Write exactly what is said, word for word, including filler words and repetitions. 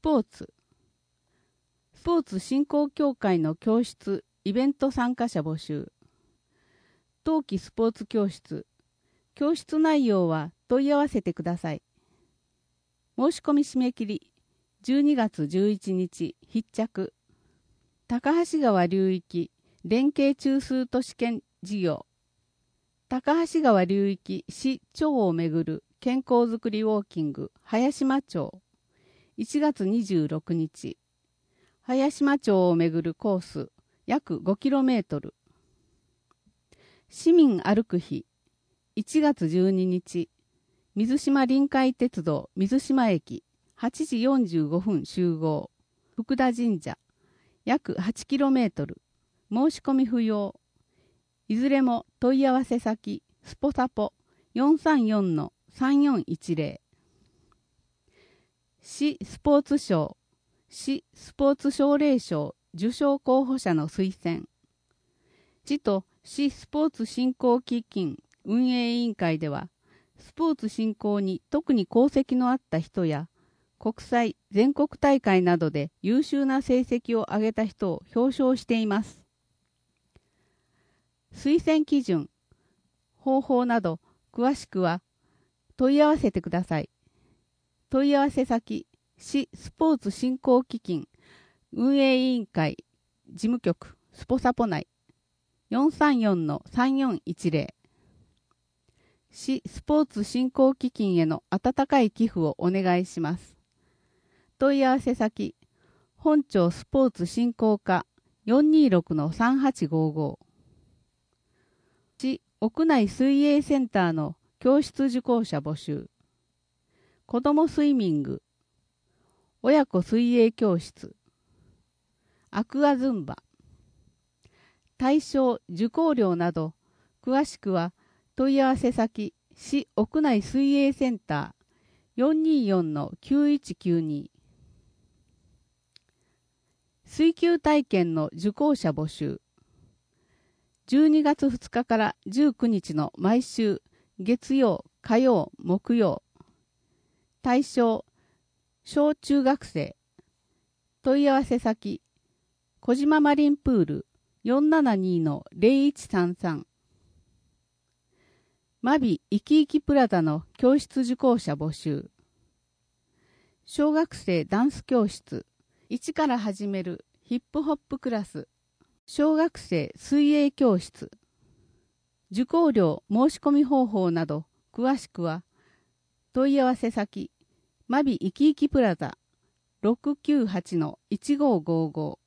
ポーツ。スポーツ振興協会の教室、イベント参加者募集。冬季スポーツ教室。教室内容は問い合わせてください。申し込み締め切り、じゅうにがつじゅういちにち必着。高橋川流域連携中枢都市圏事業。高橋川流域市町をめぐる健康づくりウォーキング早島町。いちがつにじゅうろくにち。早島町をめぐるコース約ごキロメートル。市民歩く日。いちがつじゅうににち。水島臨海鉄道水島駅はちじよんじゅうごふん集合。福田神社約はちキロメートル。申し込み不要。いずれも問い合わせ先スポサポ よんさんよんのさんよんいちゼロ。市スポーツ賞、市スポーツ奨励賞受賞候補者の推薦。市と市スポーツ振興基金運営委員会では、スポーツ振興に特に功績のあった人や、国際、全国大会などで優秀な成績を上げた人を表彰しています。推薦基準、方法など詳しくは問い合わせてください。問い合わせ先、市スポーツ振興基金運営委員会事務局スポサポ内 よんさんよんのさんよんいちゼロ。市スポーツ振興基金への温かい寄付をお願いします。問い合わせ先、本庁スポーツ振興課 よんにーろくのさんはちごーごー。市屋内水泳センターの教室受講者募集。子どもスイミング、親子水泳教室、アクアズンバ、対象受講料など、詳しくは問い合わせ先、市屋内水泳センター よんにーよんのきゅういちきゅうに。水球体験の受講者募集。じゅうにがつふつかからじゅうくにちの毎週月曜、火曜、木曜。対象、小中学生。問い合わせ先、小島マリンプール よんななにのゼロいちさんさん。マビいきいきプラザの教室受講者募集。小学生ダンス教室、一から始めるヒップホップクラス。小学生水泳教室。受講料申し込み方法など詳しくは問い合わせ先マビいきいきプラザ ろくきゅうはちのいちごーごーごー。